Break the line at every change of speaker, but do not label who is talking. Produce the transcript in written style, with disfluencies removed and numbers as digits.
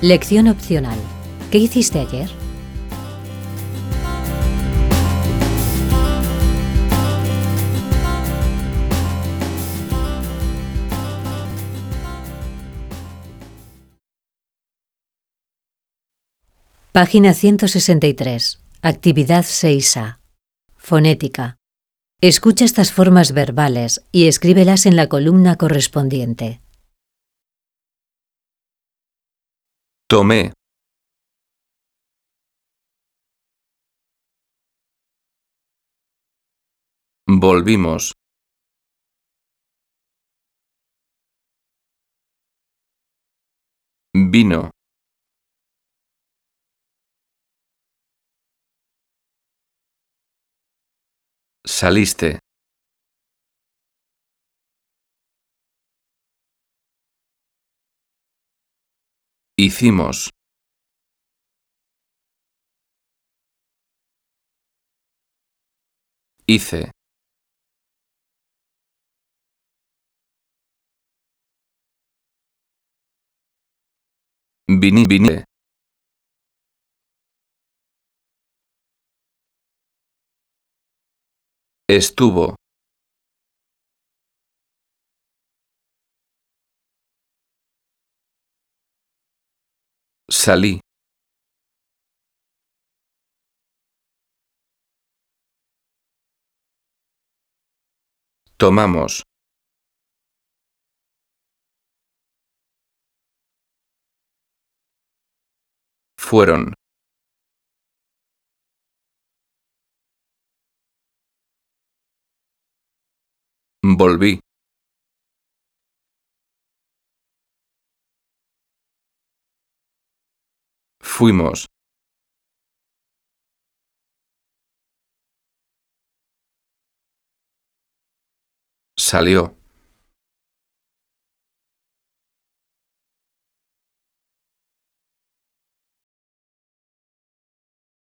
Lección opcional. ¿Qué hiciste ayer? Página 163. Actividad 6A. Fonética. Escucha estas formas verbales y escríbelas en la columna correspondiente.
Tomé, volvimos, vino, saliste, hicimos, hice, vine, estuvo, salí, tomamos, fueron, volví, fuimos, salió.